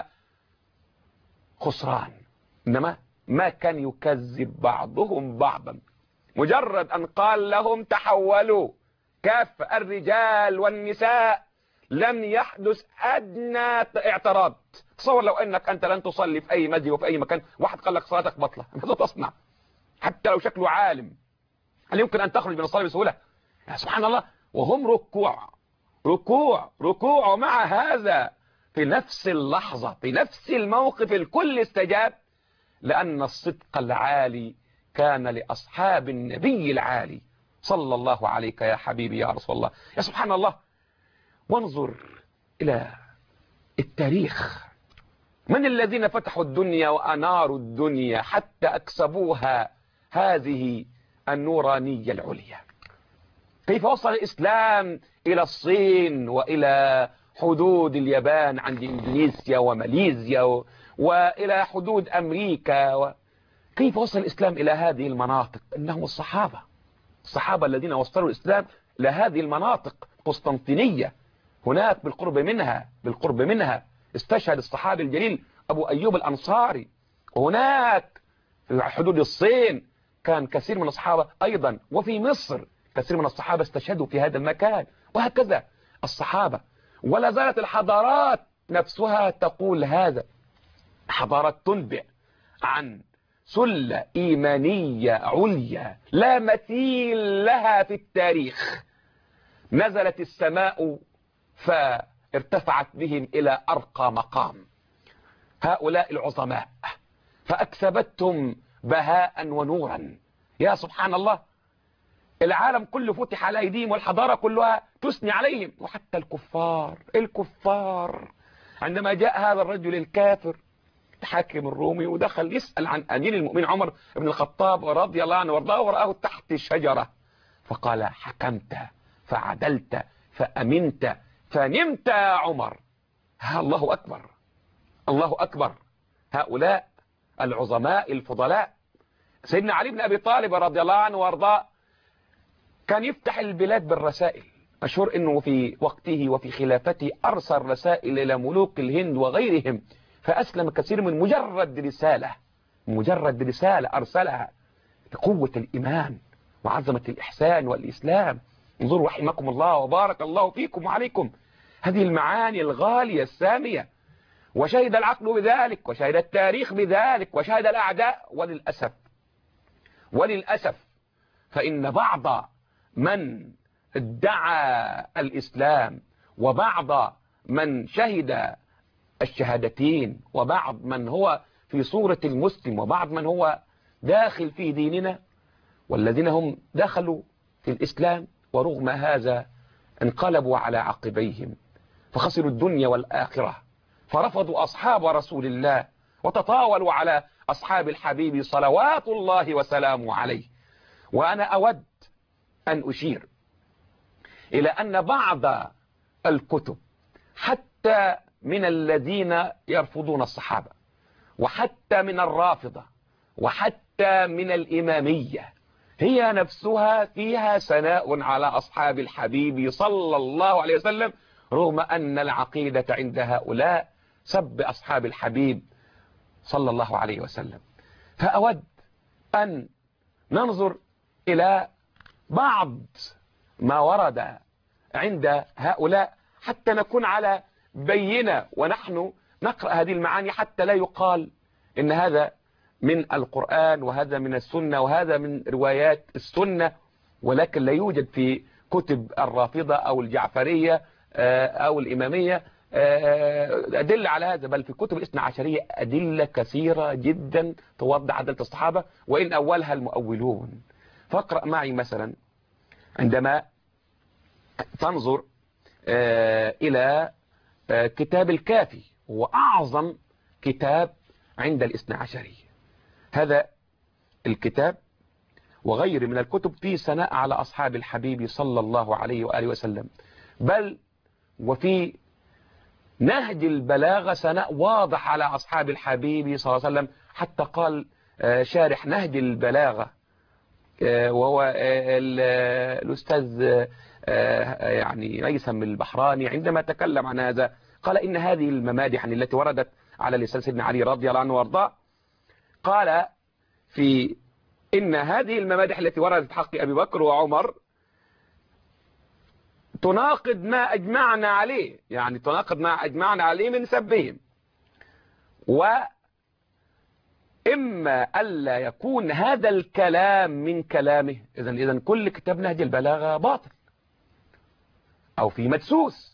وخسران، إنما ما كان يكذب بعضهم بعضا. مجرد أن قال لهم تحولوا كاف الرجال والنساء لم يحدث أدنى اعتراض. تصور لو أنك أنت لن تصلي في أي مسجد وفي أي مكان، واحد قال لك صلاتك بطلة، ماذا تصنع؟ حتى لو شكله عالم، هل يمكن أن تخرج من الصلاة بسهولة؟ يا سبحان الله. وهم ركوع ركوع ركوع، ومع هذا في نفس اللحظة في نفس الموقف الكل استجاب، لأن الصدق العالي كان لأصحاب النبي العالي صلى الله عليك يا حبيبي يا رسول الله. يا سبحان الله. وانظر إلى التاريخ، من الذين فتحوا الدنيا وأناروا الدنيا حتى أكسبوها هذه النورانية العليا؟ كيف وصل الإسلام إلى الصين وإلى حدود اليابان عند إندونيسيا وماليزيا و... وإلى حدود أمريكا و... كيف وصل الإسلام إلى هذه المناطق؟ إنهم الصحابة، الصحابة الذين وصلوا الإسلام إلى هذه المناطق. قسطنطينية هناك بالقرب منها بالقرب منها استشهد الصحابي الجليل أبو أيوب الأنصاري، وهناك في حدود الصين كان كثير من الصحابة أيضا، وفي مصر كثير من الصحابة استشهدوا في هذا المكان، وهكذا الصحابة. ولا زالت الحضارات نفسها تقول هذا، حضارات تنبئ عن سلة إيمانية عليا لا مثيل لها في التاريخ. نزلت السماء فارتفعت بهم إلى أرقى مقام هؤلاء العظماء، فأكسبتهم بهاء ونورا. يا سبحان الله. العالم كله فتح على أيديهم، والحضارة كلها تثني عليهم، وحتى الكفار الكفار عندما جاء هذا الرجل الكافر الحاكم الرومي ودخل يسأل عن أمير المؤمنين عمر بن الخطاب رضي الله عنه وارضاه، ورآه تحت الشجرة فقال: حكمت فعدلت فأمنت فنمت يا عمر. ها الله أكبر الله أكبر. هؤلاء العظماء الفضلاء. سيدنا علي بن أبي طالب رضي الله عنه وارضاه كان يفتح البلاد بالرسائل، مشهور أنه في وقته وفي خلافته أرسل رسائل إلى ملوك الهند وغيرهم، فأسلم كثير من مجرد رسالة مجرد رسالة أرسلها لقوة الإيمان وعظمة الإحسان والإسلام. انظروا رحمكم الله وبارك الله فيكم وعليكم هذه المعاني الغالية السامية. وشهد العقل بذلك، وشهد التاريخ بذلك، وشهد الأعداء. وللأسف وللأسف فإن بعض من ادعى الإسلام، وبعض من شهد الشهادتين، وبعض من هو في صورة المسلم، وبعض من هو داخل في ديننا، والذين هم دخلوا في الإسلام ورغم هذا انقلبوا على عقبيهم فخسروا الدنيا والآخرة، فرفضوا أصحاب رسول الله وتطاولوا على أصحاب الحبيب صلوات الله وسلامه عليه. وأنا أود أن أشير إلى أن بعض الكتب حتى من الذين يرفضون الصحابة، وحتى من الرافضة، وحتى من الإمامية، هي نفسها فيها ثناء على أصحاب الحبيب صلى الله عليه وسلم، رغم أن العقيدة عند هؤلاء سب أصحاب الحبيب صلى الله عليه وسلم. فأود أن ننظر إلى بعض ما ورد عند هؤلاء حتى نكون على بينة ونحن نقرأ هذه المعاني، حتى لا يقال إن هذا من القرآن وهذا من السنة وهذا من روايات السنة، ولكن لا يوجد في كتب الرافضة أو الجعفرية أو الإمامية أدلة على هذا، بل في كتب الاثنى عشرية أدلة كثيرة جدا توضح عدالة الصحابة، وإن أولها المؤولون. فاقرأ معي مثلا عندما تنظر إلى كتاب الكافي، هو أعظم كتاب عند الاثنى عشرية. هذا الكتاب وغير من الكتب فيه ثناء على أصحاب الحبيب صلى الله عليه وآله وسلم، بل وفي نهج البلاغة ثناء واضح على أصحاب الحبيب صلى الله عليه وسلم. حتى قال شارح نهج البلاغة وهو الأستاذ يعني ميسم البحراني، عندما تكلم عن هذا قال إن هذه الممادح التي وردت على لسان سيدنا علي رضي الله عنه وارضاه، قال في إن هذه الممادح التي وردت في حق أبي بكر وعمر تناقض ما أجمعنا عليه، يعني تناقض ما أجمعنا عليه من سبهم، وإما ألا يكون هذا الكلام من كلامه، إذن إذن كل كتاب نهج البلاغة باطل أو في مدسوس،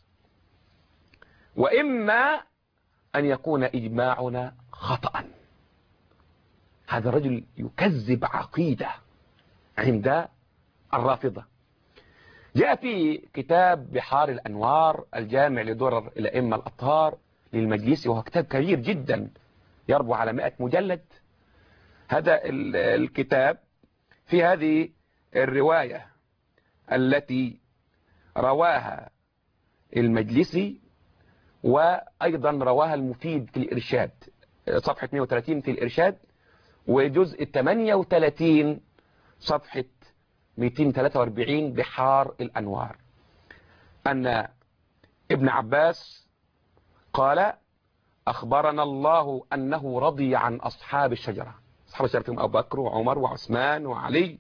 وإما أن يكون إجماعنا خطأ. هذا الرجل يكذب عقيدة عند الرافضة. جاء في كتاب بحار الأنوار الجامع لدرر الأئمة الأطهار للمجلسي، وهو كتاب كبير جدا يربو على مئة مجلد. هذا الكتاب في هذه الرواية التي رواها المجلسي، وأيضا رواها المفيد في الإرشاد صفحة اثنين وثلاثين في الإرشاد، وجزء ثمانية وثلاثين صفحة مئتين وثلاثة وأربعين بحار الأنوار، أن ابن عباس قال أخبرنا الله أنه رضي عن أصحاب الشجرة، أصحاب الشجرة فيهم أبو بكر وعمر وعثمان وعلي،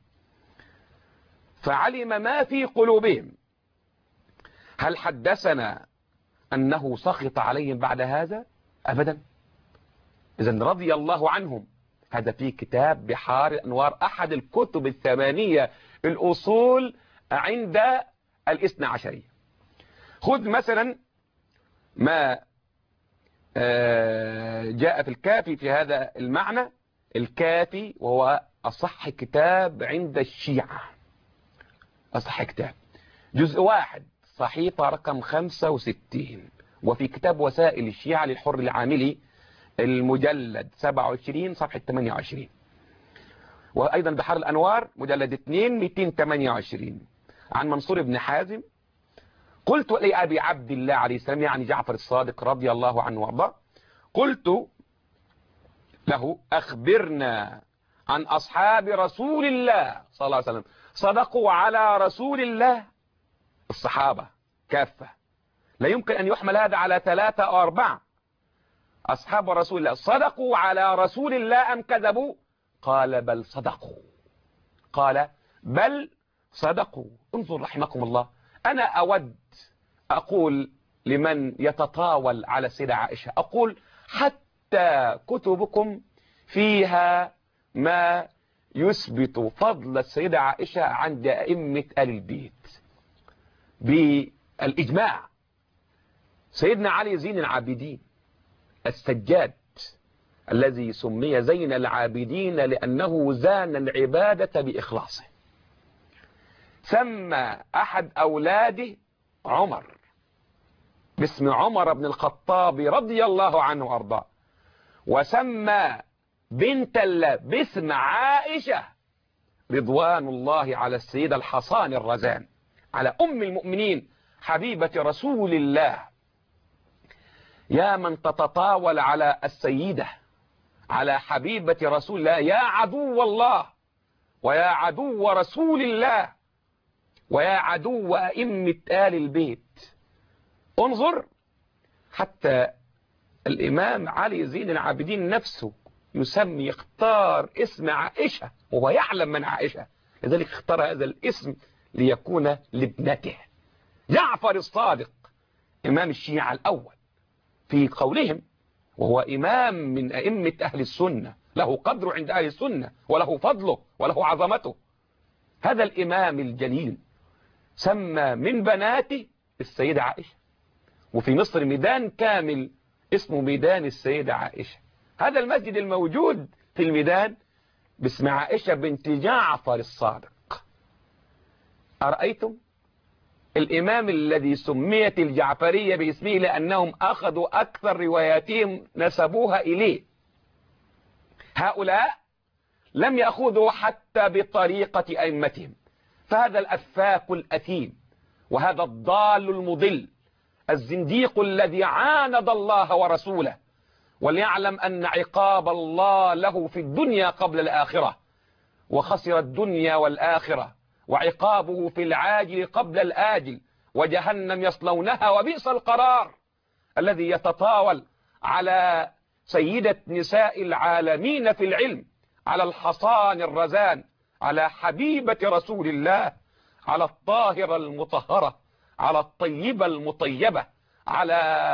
فعلم ما في قلوبهم. هل حدثنا أنه سخط عليهم بعد هذا؟ أبدا. إذن رضي الله عنهم. هذا في كتاب بحار الأنوار، أحد الكتب الثمانية الأصول عند الاثنى عشرية. خذ مثلا ما جاء في الكافي في هذا المعنى. الكافي وهو أصح كتاب عند الشيعة، أصح كتاب، جزء واحد صحيفة رقم خمسة وستين، وفي كتاب وسائل الشيعة للحر العاملي المجلد سبعة وعشرين صفحة ثمانية وعشرين، وأيضا بحار الأنوار مجلد اثنين مئتين وثمانية وعشرين عن منصور بن حازم. قلت لأبي عبد الله عليه السلام، يعني جعفر الصادق رضي الله عنه وارضاه، قلت له أخبرنا عن أصحاب رسول الله صلى الله عليه وسلم، صدقوا على رسول الله. الصحابة كافة، لا يمكن أن يحمل هذا على ثلاثة أو أربعة. أصحاب رسول الله صدقوا على رسول الله أم كذبوا؟ قال بل صدقوا. قال بل صدقوا. انظر رحمكم الله، أنا أود أقول لمن يتطاول على السيدة عائشة، أقول حتى كتبكم فيها ما يثبت فضل السيدة عائشة عند أئمة آل البيت بالإجماع. سيدنا علي زين العابدين السجاد الذي سمي زين العابدين لأنه زان العبادة بإخلاصه، سمى أحد أولاده عمر باسم عمر بن الخطاب رضي الله عنه وأرضاه، وسمى بنت الله باسم عائشة رضوان الله على السيدة الحصان الرزان، على أم المؤمنين حبيبة رسول الله. يا من تتطاول على السيدة، على حبيبة رسول الله، يا عدو الله ويا عدو رسول الله ويا عدو أئمة آل البيت. انظر حتى الإمام علي زين العابدين نفسه يسمي، يختار اسم عائشة وهو يعلم من عائشة، لذلك اختار هذا الاسم ليكون لابنته. جعفر الصادق إمام الشيعة الأول في قولهم، وهو إمام من أئمة أهل السنة، له قدر عند أهل السنة وله فضله وله عظمته. هذا الإمام الجليل سمى من بناته السيدة عائشة، وفي مصر ميدان كامل اسمه ميدان السيدة عائشة. هذا المسجد الموجود في الميدان باسم عائشة بنت جعفر الصادق. أرأيتم الإمام الذي سميت الجعفرية باسمه لأنهم أخذوا أكثر رواياتهم نسبوها إليه، هؤلاء لم يأخذوا حتى بطريقة أئمتهم. فهذا الأفاك الأثيم وهذا الضال المضل الزنديق الذي عاند الله ورسوله، وليعلم أن عقاب الله له في الدنيا قبل الآخرة، وخسر الدنيا والآخرة، وعقابه في العاجل قبل الآجل، وجهنم يصلونها وبئس القرار. الذي يتطاول على سيدة نساء العالمين في العلم، على الحصان الرزان، على حبيبة رسول الله، على الطاهرة المطهرة، على الطيبة المطيبة، على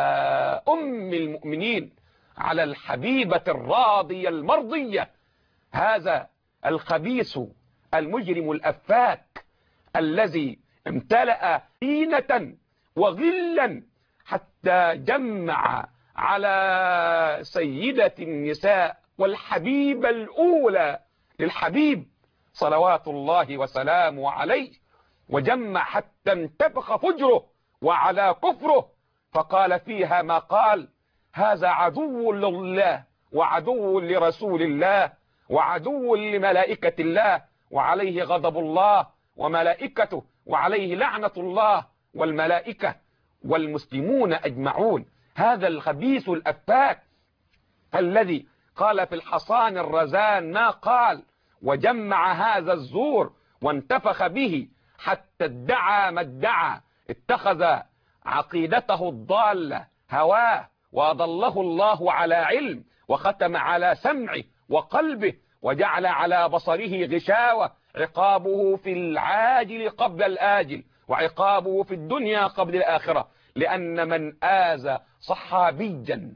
أم المؤمنين، على الحبيبة الراضية المرضية، هذا الخبيث المجرم الأفاك الذي امتلأ دينة وغلا حتى جمع على سيدة النساء والحبيبة الأولى للحبيب صلوات الله وسلامه عليه، وجمع حتى انتفخ فجره وعلى كفره، فقال فيها ما قال: هذا عدو لله وعدو لرسول الله وعدو لملائكة الله، وعليه غضب الله وملائكته، وعليه لعنة الله والملائكة والمسلمون أجمعون. هذا الخبيث الأفاك الذي قال في الحصان الرزان ما قال، وجمع هذا الزور وانتفخ به حتى ادعى ما ادعى، اتخذ عقيدته الضالة هواه، وأضله الله على علم، وختم على سمعه وقلبه، وجعل على بصره غشاوة. عقابه في العاجل قبل الآجل، وعقابه في الدنيا قبل الآخرة. لأن من آذى صحابيا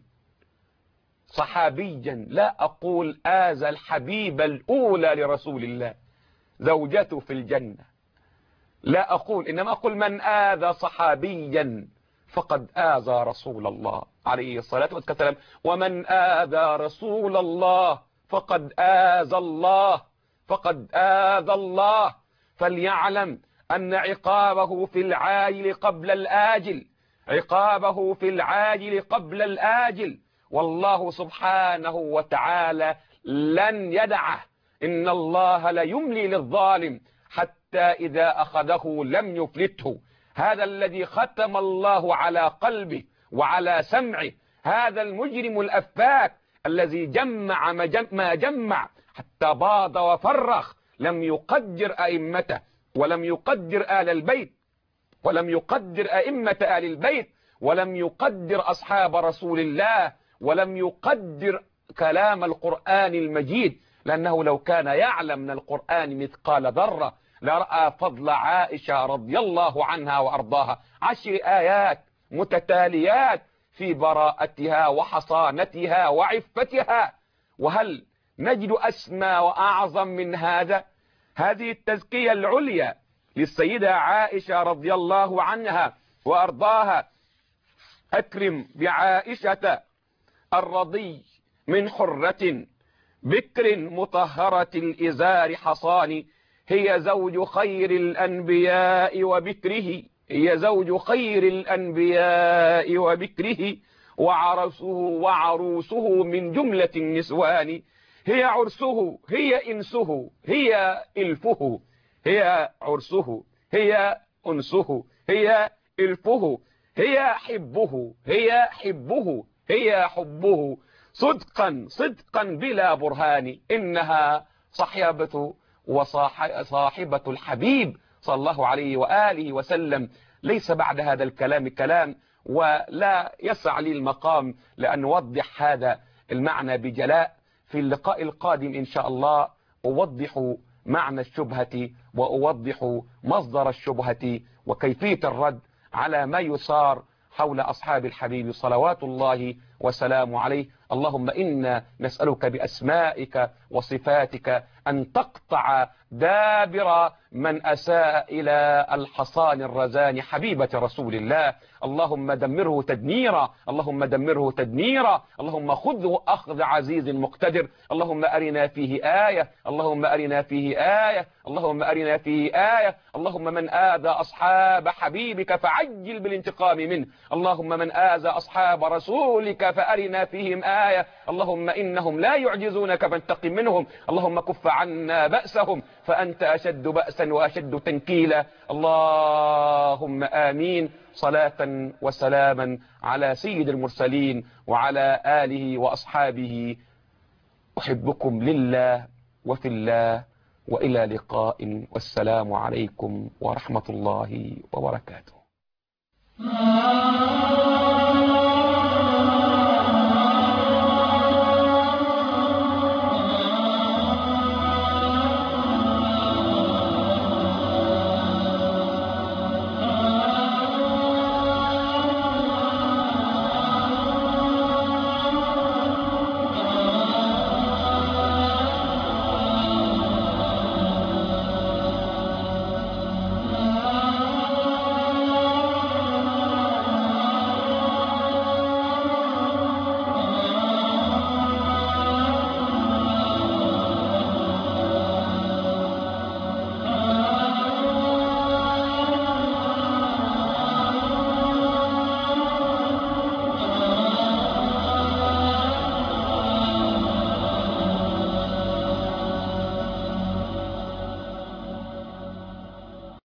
صحابيا لا أقول آذى الحبيبة الأولى لرسول الله زوجته في الجنة، لا أقول، إنما أقول من آذى صحابيا فقد آذى رسول الله عليه الصلاة والسلام، ومن آذى رسول الله فقد آذى الله فقد آذى الله. فليعلم أن عقابه في العاجل قبل الآجل، عقابه في العاجل قبل الآجل، والله سبحانه وتعالى لن يدعه. إن الله لا يملي للظالم حتى إذا أخذه لم يفلته. هذا الذي ختم الله على قلبه وعلى سمعه، هذا المجرم الأفاك الذي جمع ما جمع حتى باض وفرخ، لم يقدر أئمته ولم يقدر آل البيت ولم يقدر أئمة آل البيت ولم يقدر أصحاب رسول الله ولم يقدر كلام القرآن المجيد، لأنه لو كان يعلم من القرآن مثقال ذرة لرأى فضل عائشة رضي الله عنها وأرضاها. عشر آيات متتاليات في براءتها وحصانتها وعفتها. وهل نجد أسمى وأعظم من هذا؟ هذه التزكية العليا للسيدة عائشة رضي الله عنها وأرضاها. أكرم بعائشة الرضي من حرة بكر مطهرة الإزار حصان، هي زوج خير الأنبياء وبكره، هي زوج خير الأنبياء وبكره، وعرسه وعروسه من جملة النسوان، هي عرسه هي إنسه هي إلفه، هي عرسه هي أنسه هي إلفه، هي حبه هي حبه هي حبه، صدقا صدقا بلا برهان، إنها صحابة وصاحبة الحبيب صلى الله عليه وآله وسلم. ليس بعد هذا الكلام كلام، ولا يسع لي المقام لأن نوضح هذا المعنى بجلاء. في اللقاء القادم إن شاء الله أوضح معنى الشبهة وأوضح مصدر الشبهة وكيفية الرد على ما يثار حول أصحاب الحبيب صلوات الله وسلامه عليه. اللهم إنا نسألك بأسمائك وصفاتك أن تقطع دابر من أساء إلى الحصان الرزان حبيبة رسول الله. اللهم دمره تدميرا، اللهم دمره تدميرا، اللهم خذه أخذ عزيز مقتدر. اللهم أرنا فيه آية، اللهم أرنا فيه آية، اللهم أرنا فيه آية. اللهم من آذى أصحاب حبيبك فعجل بالانتقام منه، اللهم من آذى أصحاب رسولك فأرنا فيهم آية. اللهم إنهم لا يعجزونك فانتقم منهم، اللهم كف عنا بأسهم فأنت أشد بأسا وأشد تنكيلا. اللهم آمين. صلاة وسلاما على سيد المرسلين وعلى آله وأصحابه. أحبكم لله وفي الله، وإلى لقاء، والسلام عليكم ورحمة الله وبركاته.